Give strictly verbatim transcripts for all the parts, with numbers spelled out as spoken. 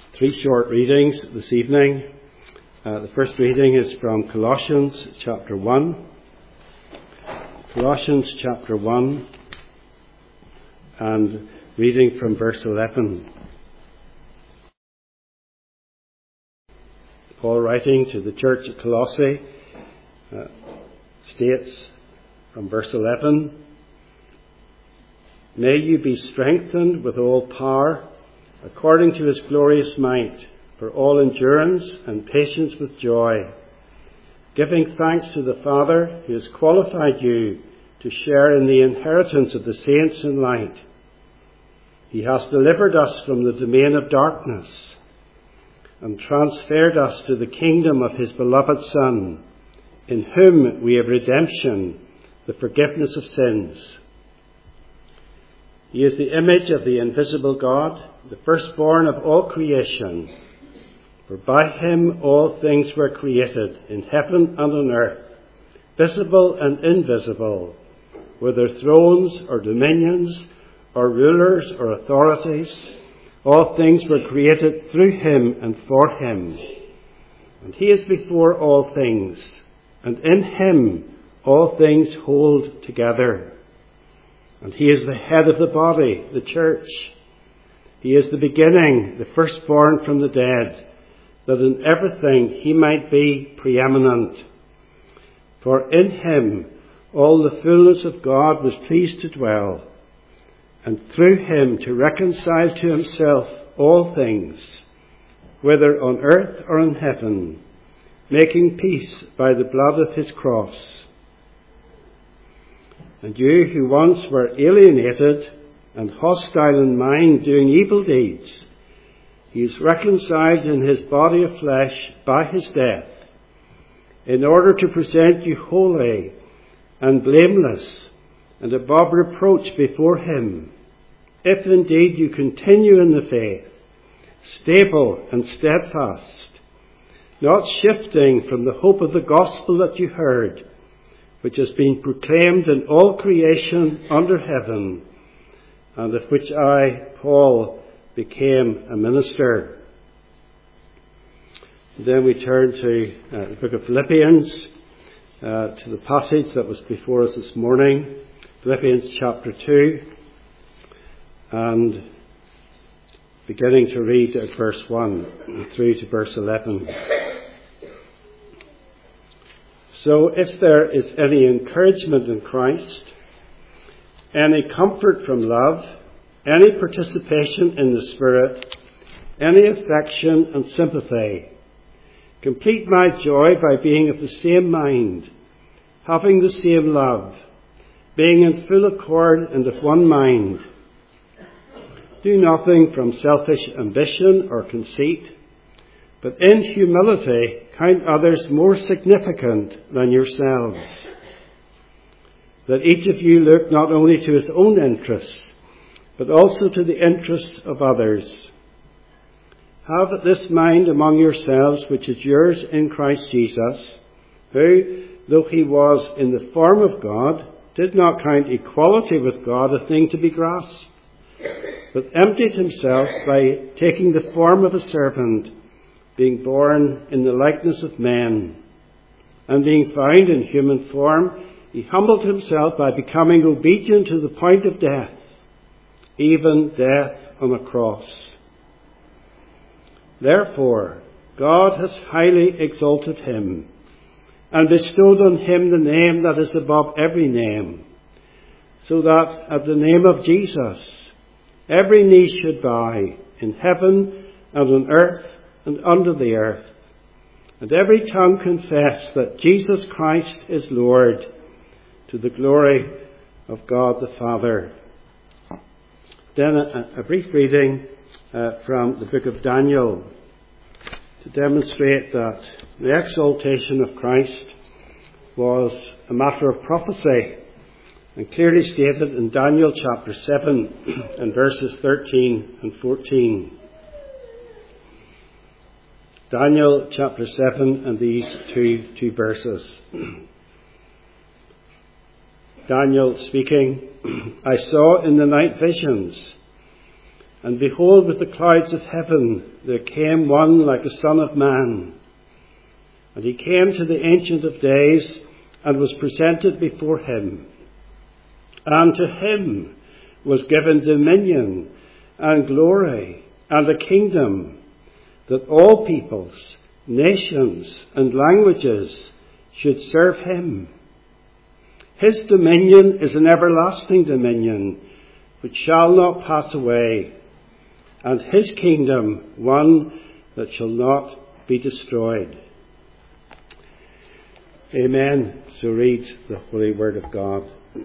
three short readings this evening. Uh, the first reading is from Colossians chapter one. Colossians chapter one, and reading from verse eleven. Paul, writing to the church at Colossae, uh, states from verse eleven, "May you be strengthened with all power, according to his glorious might, for all endurance and patience with joy, giving thanks to the Father who has qualified you to share in the inheritance of the saints in light. He has delivered us from the domain of darkness and transferred us to the kingdom of his beloved Son, in whom we have redemption, the forgiveness of sins. He is the image of the invisible God, the firstborn of all creation. For by him all things were created, in heaven and on earth, visible and invisible, whether thrones or dominions or rulers or authorities. All things were created through him and for him. And he is before all things, and in him all things hold together. And he is the head of the body, the church. He is the beginning, the firstborn from the dead, that in everything he might be preeminent. For in him all the fullness of God was pleased to dwell, and through him to reconcile to himself all things, whether on earth or in heaven, making peace by the blood of his cross. And you who once were alienated and hostile in mind, doing evil deeds, he is reconciled in his body of flesh by his death, in order to present you holy and blameless and above reproach before him, if indeed you continue in the faith, stable and steadfast, not shifting from the hope of the gospel that you heard, which has been proclaimed in all creation under heaven, and of which I, Paul, became a minister." And then we turn to uh, the book of Philippians, uh, to the passage that was before us this morning, Philippians chapter two, and beginning to read at verse one through to verse eleven. "So if there is any encouragement in Christ, any comfort from love, any participation in the Spirit, any affection and sympathy, complete my joy by being of the same mind, having the same love, being in full accord and of one mind. Do nothing from selfish ambition or conceit, but in humility count others more significant than yourselves. Let each of you look not only to his own interests, but also to the interests of others. Have this mind among yourselves, which is yours in Christ Jesus, who, though he was in the form of God, did not count equality with God a thing to be grasped, but emptied himself by taking the form of a servant, being born in the likeness of men. And being found in human form, he humbled himself by becoming obedient to the point of death, even death on a cross. Therefore, God has highly exalted him, and bestowed on him the name that is above every name, so that at the name of Jesus every knee should bow, in heaven and on earth and under the earth, and every tongue confess that Jesus Christ is Lord, to the glory of God the Father." Then a, a brief reading uh, from the book of Daniel, to demonstrate that the exaltation of Christ was a matter of prophecy, and clearly stated in Daniel chapter seven and verses thirteen and fourteen. Daniel chapter seven and these two, two verses. Daniel speaking, "I saw in the night visions, And behold, with the clouds of heaven there came one like a son of man. And he came to the Ancient of Days and was presented before him. And to him was given dominion and glory and a kingdom, that all peoples, nations and languages should serve him. His dominion is an everlasting dominion which shall not pass away, and his kingdom one that shall not be destroyed. Amen. So reads the Holy Word of God.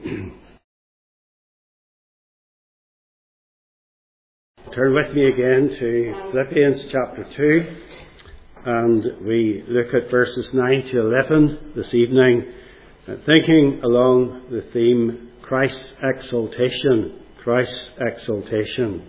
Turn with me again to Philippians chapter two, and we look at verses nine to eleven this evening, thinking along the theme Christ's exaltation. Christ's exaltation.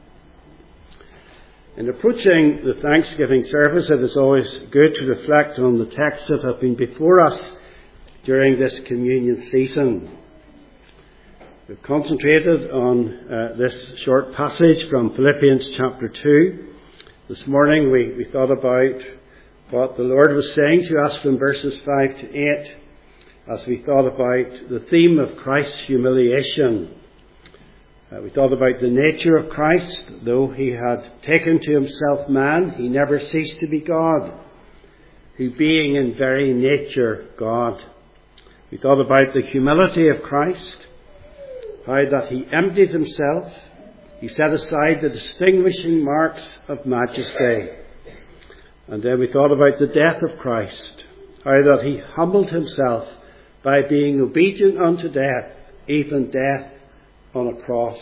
In approaching the Thanksgiving service, it is always good to reflect on the texts that have been before us during this communion season. We've concentrated on uh, this short passage from Philippians chapter two. This morning we, we thought about what the Lord was saying to us from verses five to eight as we thought about the theme of Christ's humiliation. Uh, we thought about the nature of Christ. Though he had taken to himself man, he never ceased to be God, who being in very nature God. We thought about the humility of Christ, how that he emptied himself, he set aside the distinguishing marks of majesty. And then we thought about the death of Christ, how that he humbled himself by being obedient unto death, even death on a cross.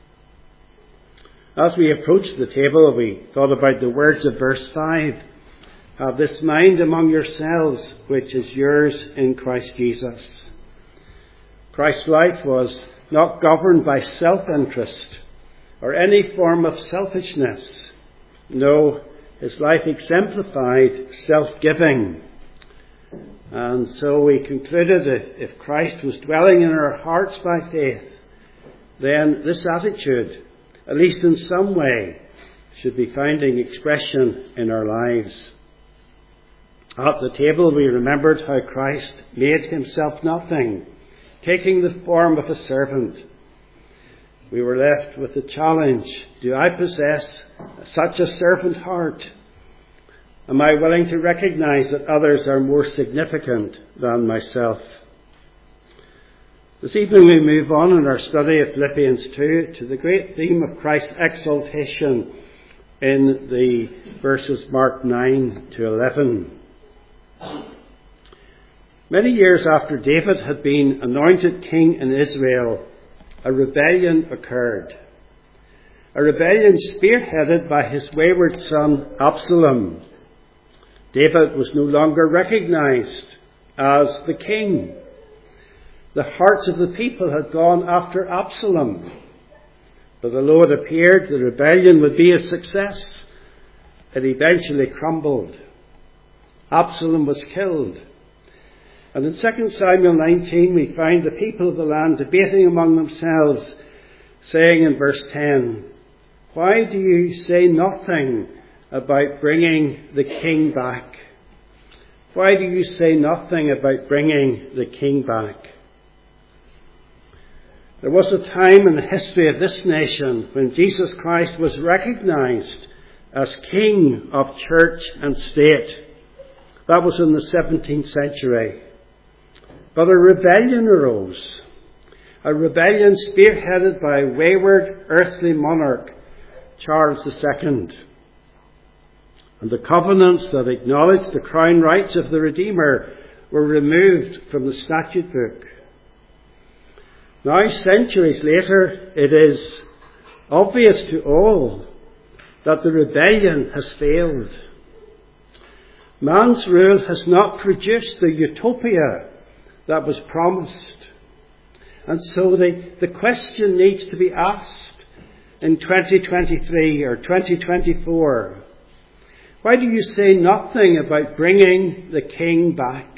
As we approached the table, we thought about the words of verse five. Have this mind among yourselves, which is yours in Christ Jesus. Christ's life was not governed by self-interest or any form of selfishness. No, his life exemplified self-giving. And so we concluded that if Christ was dwelling in our hearts by faith, then this attitude, at least in some way, should be finding expression in our lives. At the table we remembered how Christ made himself nothing, taking the form of a servant. We were left with the challenge, do I possess such a servant heart? Am I willing to recognize that others are more significant than myself? This evening we move on in our study of Philippians two to the great theme of Christ's exaltation in the verses marked nine to eleven. Many years after David had been anointed king in Israel, a rebellion occurred. A rebellion spearheaded by his wayward son Absalom. David was no longer recognized as the king. The hearts of the people had gone after Absalom. But although it appeared the rebellion would be a success, it eventually crumbled. Absalom was killed. And in Second Samuel nineteen we find the people of the land debating among themselves, saying in verse ten, why do you say nothing about bringing the king back? Why do you say nothing about bringing the king back? There was a time in the history of this nation when Jesus Christ was recognized as King of church and state. That was in the seventeenth century. But a rebellion arose. A rebellion spearheaded by a wayward earthly monarch, Charles the Second. And the covenants that acknowledged the crown rights of the Redeemer were removed from the statute book. Now, centuries later, it is obvious to all that the rebellion has failed. Man's rule has not produced the utopia that was promised. And so the, the question needs to be asked in twenty twenty-three or twenty twenty-four. Why do you say nothing about bringing the king back?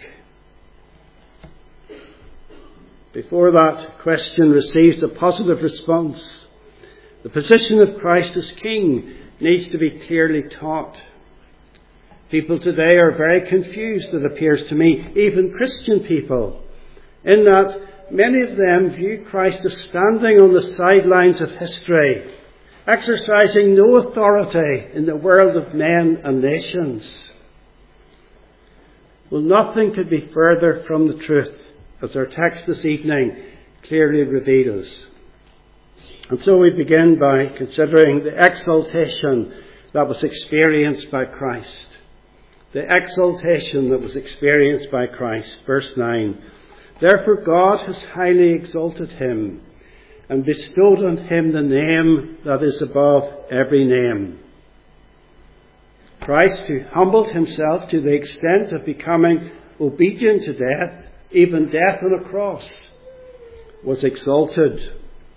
Before that question receives a positive response, The position of Christ as King needs to be clearly taught. People today are very confused, it appears to me, even Christian people, in that many of them view Christ as standing on the sidelines of history, exercising no authority in the world of men and nations. Well, nothing could be further from the truth, as our text this evening clearly reveals. And so we begin by considering the exaltation that was experienced by Christ. The exaltation that was experienced by Christ. Verse nine. Therefore God has highly exalted him and bestowed on him the name that is above every name. Christ, who humbled himself to the extent of becoming obedient to death, even death on a cross, was exalted.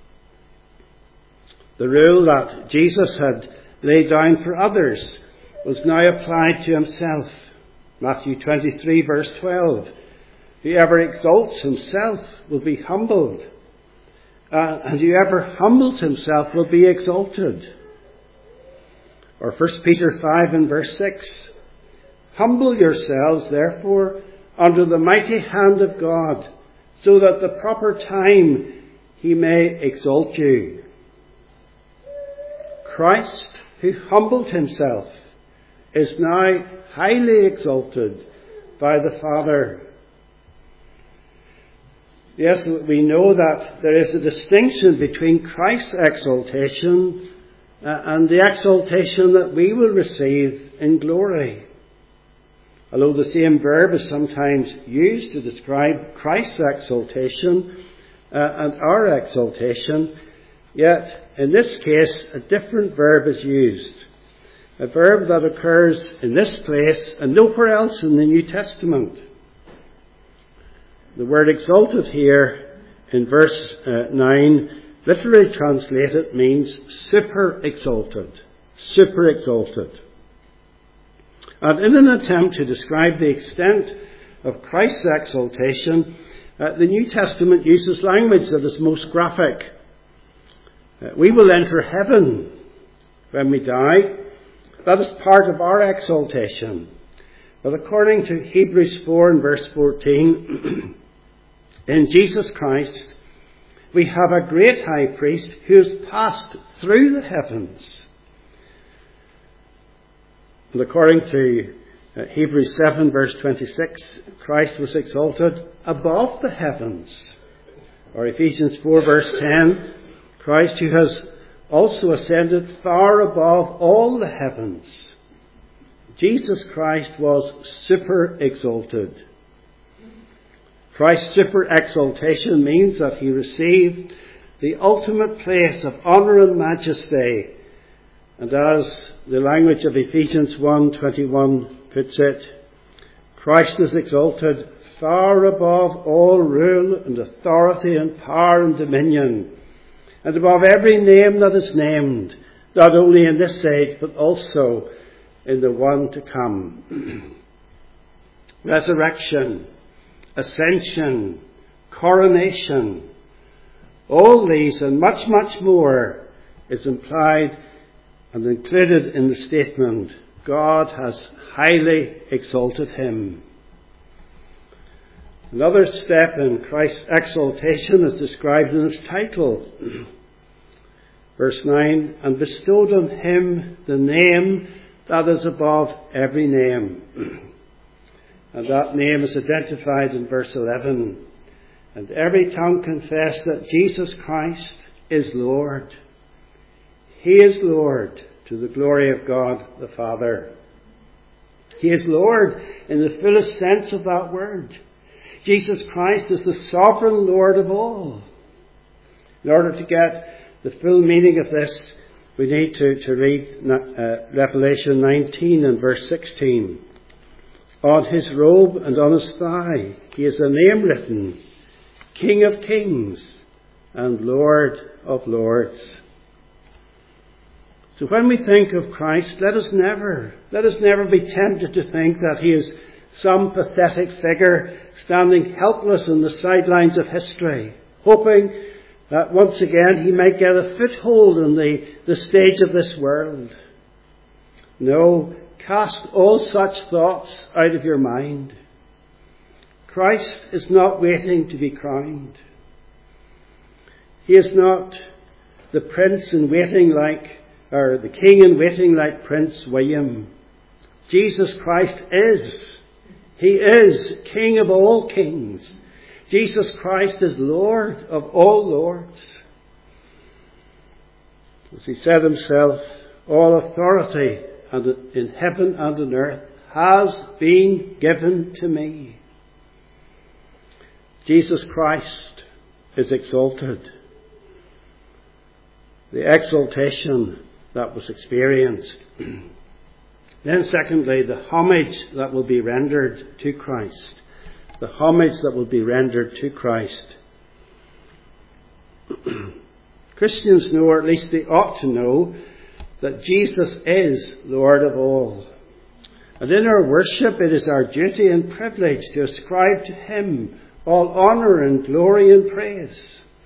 The rule that Jesus had laid down for others was now applied to himself. Matthew twenty-three verse twelve. Whoever exalts himself will be humbled, uh, and whoever humbles himself will be exalted. Or First Peter five and verse six. Humble yourselves, therefore, under the mighty hand of God, so that at the proper time he may exalt you. Christ, who humbled himself, is now highly exalted by the Father. Yes, we know that there is a distinction between Christ's exaltation uh, and the exaltation that we will receive in glory. Although the same verb is sometimes used to describe Christ's exaltation uh, and our exaltation, yet in this case a different verb is used. A verb that occurs in this place and nowhere else in the New Testament. The word exalted here in verse uh, nine, literally translated, means super exalted. Super exalted. And in an attempt to describe the extent of Christ's exaltation, uh, the New Testament uses language that is most graphic. Uh, we will enter heaven when we die. That is part of our exaltation. But according to Hebrews four and verse fourteen, in Jesus Christ, we have a great high priest who has passed through the heavens. And according to uh, Hebrews seven verse twenty-six, Christ was exalted above the heavens. Or Ephesians four verse ten, Christ who has also ascended far above all the heavens. Jesus Christ was super exalted. Christ's super exaltation means that he received the ultimate place of honour and majesty. And as the language of Ephesians one twenty-one puts it, Christ is exalted far above all rule and authority and power and dominion, and above every name that is named, not only in this age, but also in the one to come. Resurrection, ascension, coronation, all these and much, much more is implied and included in the statement, God has highly exalted him. Another step in Christ's exaltation is described in his title. Verse nine, and bestowed on him the name that is above every name. And that name is identified in verse eleven. And every tongue confess that Jesus Christ is Lord. He is Lord to the glory of God the Father. He is Lord in the fullest sense of that word. Jesus Christ is the sovereign Lord of all. In order to get the full meaning of this, we need to, to read uh, Revelation nineteen and verse sixteen. On his robe and on his thigh he has a name written, King of Kings and Lord of Lords. So when we think of Christ, let us never, let us never be tempted to think that he is some pathetic figure standing helpless on the sidelines of history, hoping that once again he might get a foothold on the, the stage of this world. No, cast all such thoughts out of your mind. Christ is not waiting to be crowned. He is not the prince in waiting like, or the king in waiting like Prince William. Jesus Christ is. He is King of all kings. Jesus Christ is Lord of all lords. As he said himself, all authority in heaven and on earth has been given to me. Jesus Christ is exalted. The exaltation that was experienced. Then secondly, the homage that will be rendered to Christ. The homage that will be rendered to Christ. Christians know, or at least they ought to know, that Jesus is Lord of all. And in our worship it is our duty and privilege to ascribe to Him all honour and glory and praise.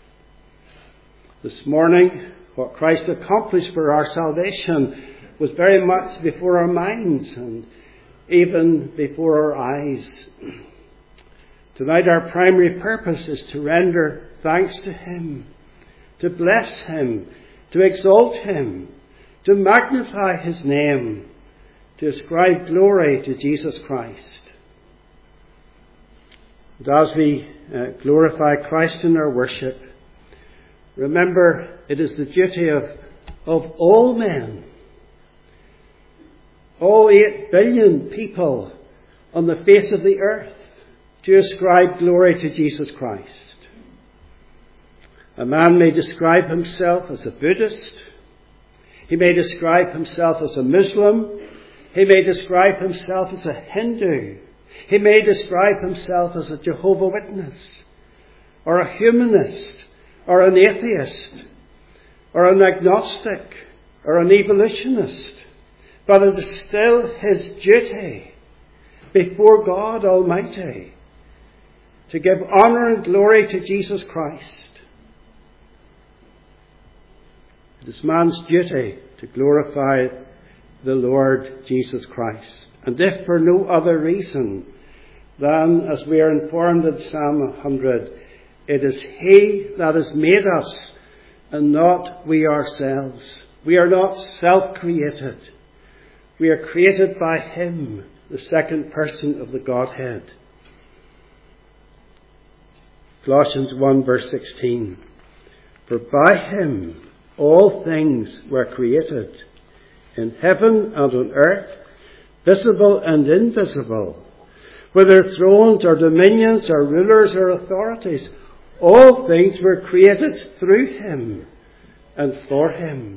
This morning, what Christ accomplished for our salvation was very much before our minds and even before our eyes. Tonight our primary purpose is to render thanks to Him, to bless Him, to exalt Him, to magnify His name, to ascribe glory to Jesus Christ. And as we uh, glorify Christ in our worship, remember it is the duty of, of all men, all eight billion people on the face of the earth, to ascribe glory to Jesus Christ. A man may describe himself as a Buddhist. He may describe himself as a Muslim. He may describe himself as a Hindu. He may describe himself as a Jehovah Witness, or a humanist, or an atheist, or an agnostic, or an evolutionist. But it is still his duty before God Almighty to give honour and glory to Jesus Christ. It is man's duty to glorify the Lord Jesus Christ. And if for no other reason than, as we are informed in Psalm one hundred, it is He that has made us and not we ourselves. We are not self-created. We are created by Him, the second person of the Godhead. Colossians one verse sixteen. For by Him all things were created, in heaven and on earth, visible and invisible, whether thrones or dominions or rulers or authorities. All things were created through Him and for Him.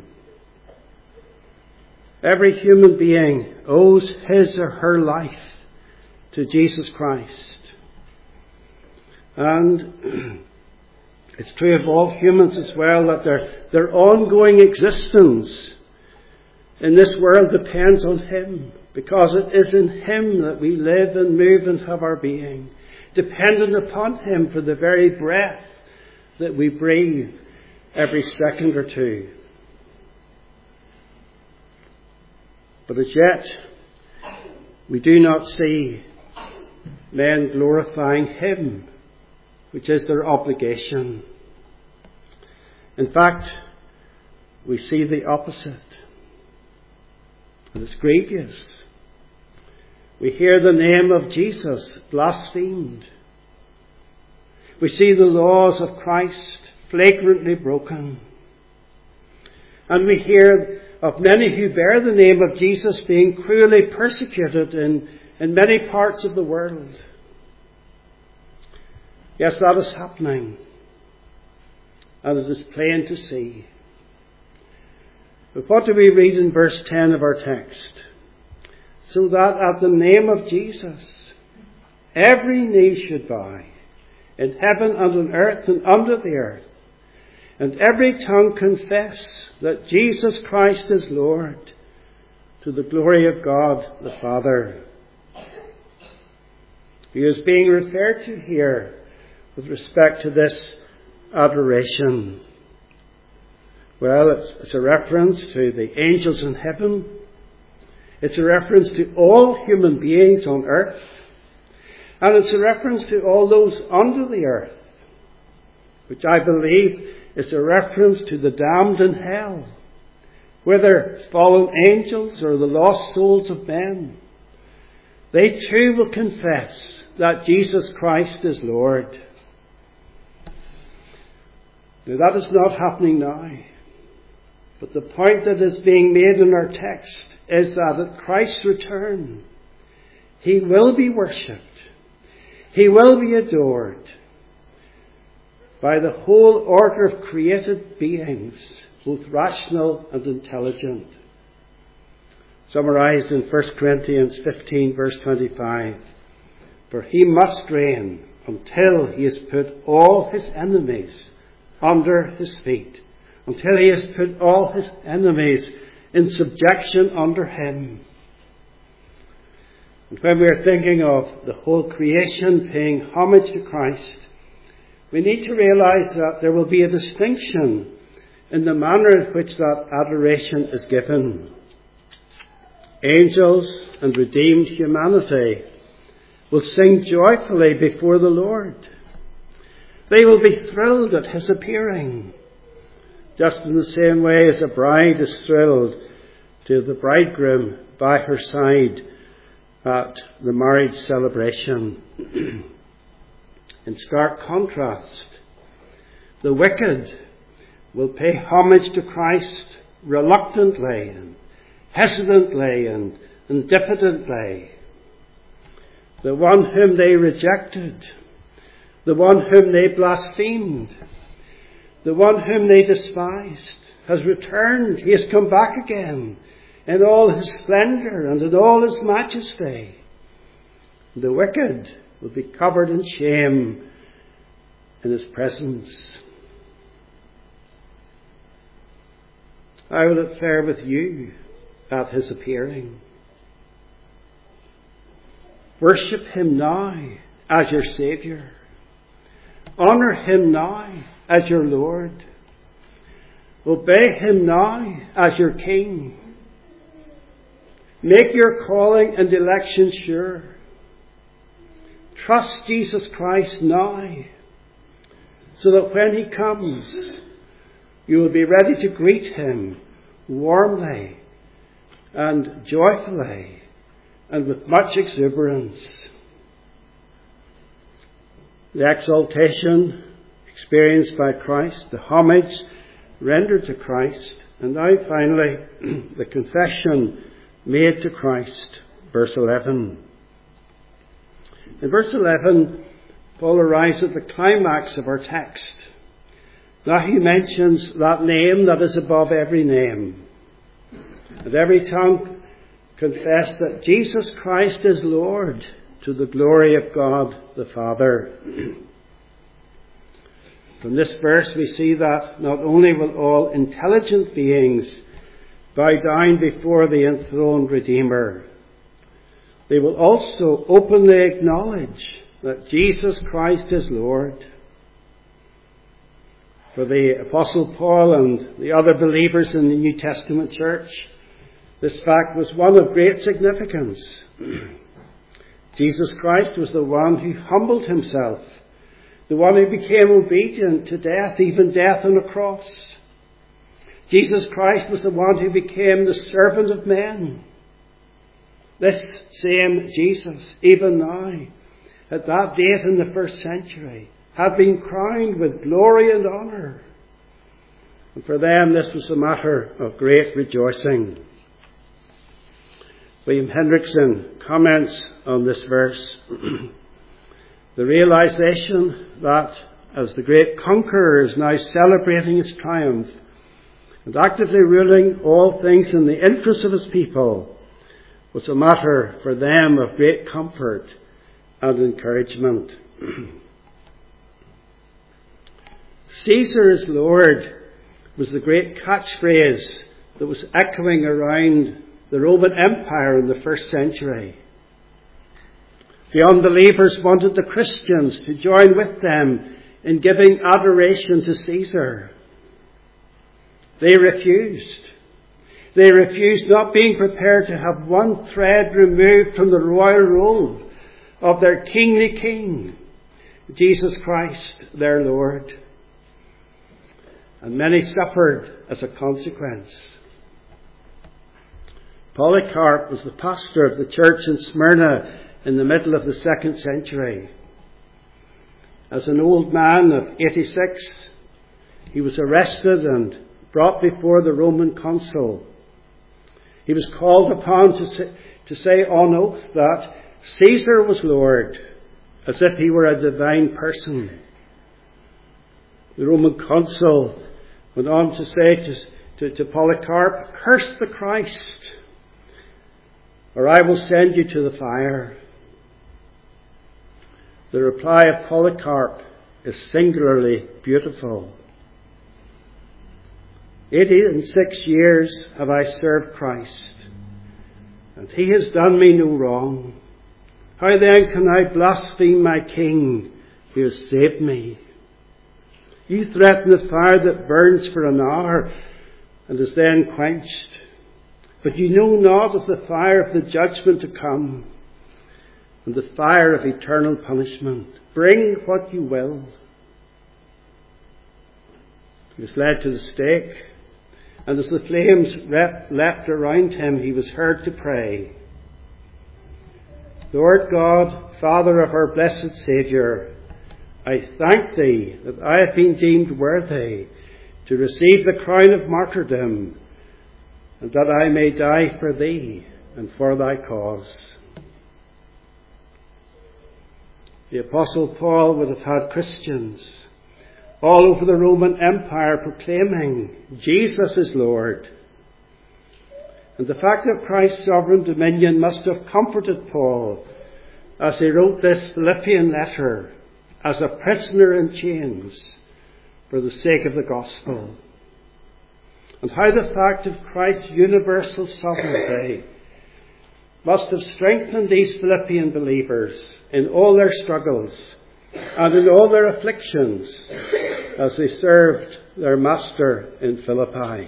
Every human being owes his or her life to Jesus Christ. And it's true of all humans as well that their, their ongoing existence in this world depends on Him, because it is in Him that we live and move and have our being, dependent upon Him for the very breath that we breathe every second or two. But as yet, we do not see men glorifying Him, which is their obligation. In fact, we see the opposite. And it's grievous. We hear the name of Jesus blasphemed. We see the laws of Christ flagrantly broken. And we hear of many who bear the name of Jesus being cruelly persecuted in, in many parts of the world. Yes, that is happening. And it is plain to see. But what do we read in verse ten of our text? So that at the name of Jesus, every knee should bow, in heaven and on earth and under the earth, and every tongue confess that Jesus Christ is Lord, to the glory of God the Father. He is being referred to here with respect to this adoration? Well, it's, it's a reference to the angels in heaven. It's a reference to all human beings on earth. And it's a reference to all those under the earth, which I believe is a reference to the damned in hell, whether fallen angels or the lost souls of men. They too will confess that Jesus Christ is Lord. Now, that is not happening now. But the point that is being made in our text is that at Christ's return, He will be worshipped. He will be adored by the whole order of created beings, both rational and intelligent. Summarized in First Corinthians fifteen, verse twenty-five. For He must reign until He has put all His enemies under His feet, until He has put all His enemies in subjection under Him. And when we are thinking of the whole creation paying homage to Christ, we need to realize that there will be a distinction in the manner in which that adoration is given. Angels and redeemed humanity will sing joyfully before the Lord. They will be thrilled at His appearing, just in the same way as a bride is thrilled to the bridegroom by her side at the marriage celebration. In stark contrast, the wicked will pay homage to Christ reluctantly and hesitantly and, and diffidently. The one whom they rejected, the one whom they blasphemed, the one whom they despised, has returned. He has come back again in all His splendour and in all His majesty. The wicked will be covered in shame in His presence. How will it fare with you at His appearing? Worship Him now as your Saviour. Honour Him now as your Lord. Obey Him now as your King. Make your calling and election sure. Trust Jesus Christ now, so that when He comes, you will be ready to greet Him warmly and joyfully and with much exuberance. The exaltation experienced by Christ, the homage rendered to Christ, and now finally the confession made to Christ. Verse eleven. In verse eleven, Paul arrives at the climax of our text. Now he mentions that name that is above every name. And every tongue confess that Jesus Christ is Lord, to the glory of God the Father. From this verse we see that not only will all intelligent beings bow down before the enthroned Redeemer, they will also openly acknowledge that Jesus Christ is Lord. For the Apostle Paul and the other believers in the New Testament church, this fact was one of great significance. Jesus Christ was the one who humbled Himself, the one who became obedient to death, even death on a cross. Jesus Christ was the one who became the servant of men. This same Jesus, even now, at that date in the first century, had been crowned with glory and honour. And for them this was a matter of great rejoicing. William Hendrickson comments on this verse. The realization that as the great conqueror is now celebrating his triumph and actively ruling all things in the interest of his people was a matter for them of great comfort and encouragement. Caesar is Lord was the great catchphrase that was echoing around the Roman Empire in the first century. The unbelievers wanted the Christians to join with them in giving adoration to Caesar. They refused. They refused, not being prepared to have one thread removed from the royal robe of their kingly king, Jesus Christ, their Lord. And many suffered as a consequence. Polycarp was the pastor of the church in Smyrna in the middle of the second century. As an old man of eighty-six, he was arrested and brought before the Roman consul. He was called upon to say, to say on oath that Caesar was Lord, as if he were a divine person. The Roman consul went on to say to, to, to Polycarp, "Curse the Christ, or I will send you to the fire." The reply of Polycarp is singularly beautiful. Eighty and six years have I served Christ, and he has done me no wrong. How then can I blaspheme my King who has saved me? You threaten the fire that burns for an hour and is then quenched, but you know not of the fire of the judgment to come and the fire of eternal punishment. Bring what you will. He was led to the stake, and as the flames leapt around him, he was heard to pray, "Lord God, Father of our blessed Saviour, I thank thee that I have been deemed worthy to receive the crown of martyrdom, and that I may die for thee and for thy cause." The Apostle Paul would have had Christians all over the Roman Empire proclaiming Jesus is Lord. And the fact of Christ's sovereign dominion must have comforted Paul as he wrote this Philippian letter as a prisoner in chains for the sake of the gospel. And how the fact of Christ's universal sovereignty must have strengthened these Philippian believers in all their struggles and in all their afflictions as they served their master in Philippi.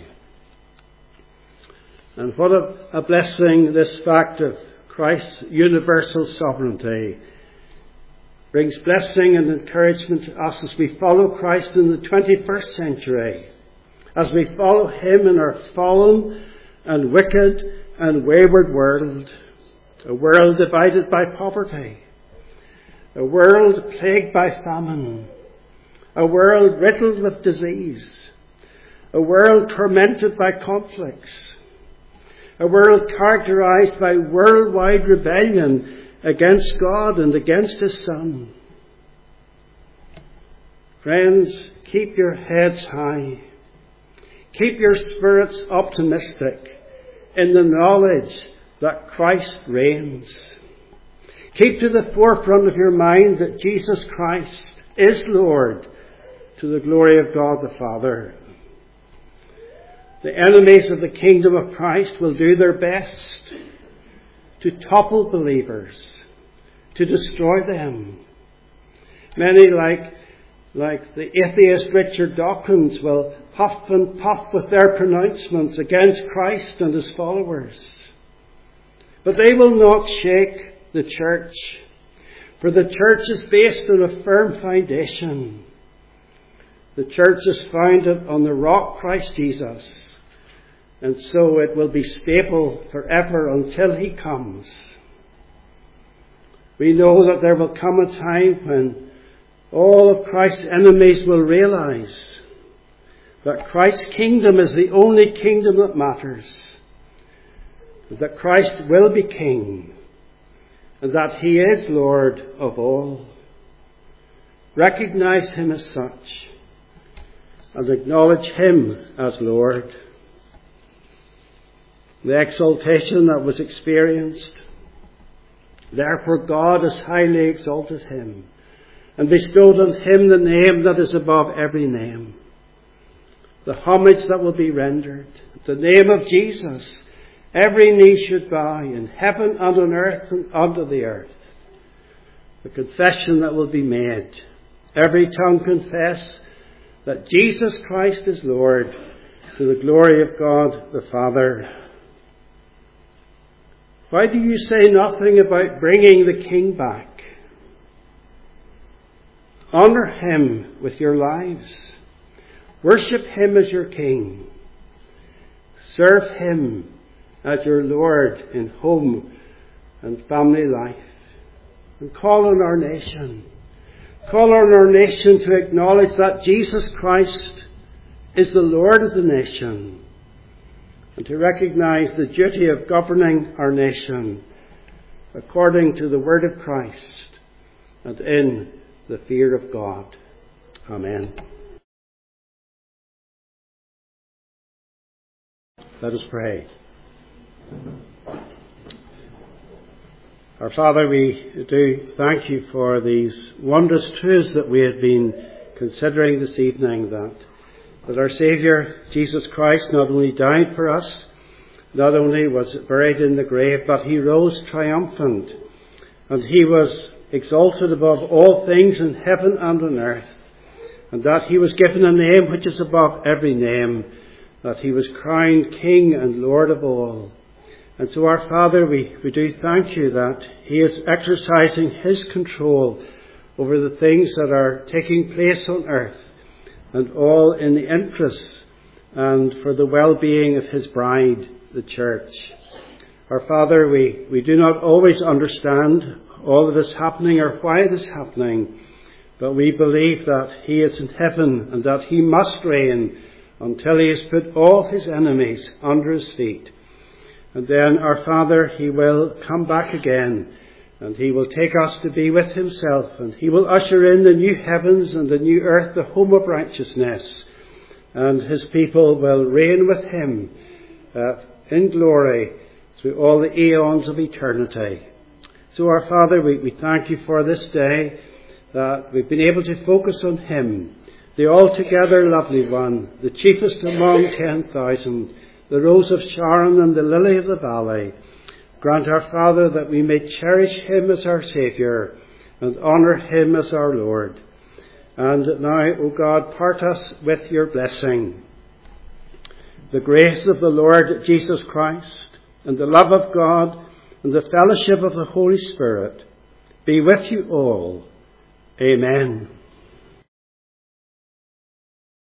And what a, a blessing this fact of Christ's universal sovereignty brings blessing and encouragement to us as we follow Christ in the twenty-first century, as we follow him in our fallen and wicked and wayward world, a world divided by poverty, a world plagued by famine, a world riddled with disease, a world tormented by conflicts, a world characterized by worldwide rebellion against God and against his Son. Friends, keep your heads high. Keep your spirits optimistic in the knowledge that Christ reigns. Keep to the forefront of your mind that Jesus Christ is Lord, to the glory of God the Father. The enemies of the kingdom of Christ will do their best to topple believers, to destroy them. Many, like, like the atheist Richard Dawkins, will huff and puff with their pronouncements against Christ and his followers. But they will not shake the church, for the church is based on a firm foundation. The church is founded on the rock Christ Jesus, and so it will be stable forever until he comes. We know that there will come a time when all of Christ's enemies will realize that Christ's kingdom is the only kingdom that matters, that Christ will be king, and that he is Lord of all. Recognize him as such and acknowledge him as Lord. The exaltation that was experienced, therefore God has highly exalted him and bestowed on him the name that is above every name. The homage that will be rendered, the name of Jesus, every knee should bow in heaven and on earth and under the earth. The confession that will be made, every tongue confess that Jesus Christ is Lord, to the glory of God the Father. Why do you say nothing about bringing the King back? Honour him with your lives. Worship him as your King. Serve him as your Lord in home and family life. And call on our nation. Call on our nation to acknowledge that Jesus Christ is the Lord of the nation, and to recognize the duty of governing our nation according to the word of Christ and in the fear of God. Amen. Let us pray. Our Father, we do thank you for these wondrous truths that we have been considering this evening, that, that our Saviour, Jesus Christ, not only died for us, not only was buried in the grave, but he rose triumphant, and he was exalted above all things in heaven and on earth, and that he was given a name which is above every name, that he was crowned King and Lord of all. And so, our Father, we, we do thank you that he is exercising his control over the things that are taking place on earth, and all in the interests and for the well-being of his bride, the church. Our Father, we, we do not always understand all that is happening or why it is happening, but we believe that he is in heaven and that he must reign until he has put all his enemies under his feet. And then, our Father, he will come back again, and he will take us to be with himself, and he will usher in the new heavens and the new earth, the home of righteousness, and his people will reign with him uh, in glory through all the eons of eternity. So, our Father, we, we thank you for this day, that we've been able to focus on him, the altogether lovely one, the chiefest among ten thousand, the rose of Sharon and the lily of the valley. Grant, our Father, that we may cherish him as our Saviour and honour him as our Lord. And now, O God, part us with your blessing. The grace of the Lord Jesus Christ and the love of God and the fellowship of the Holy Spirit be with you all. Amen.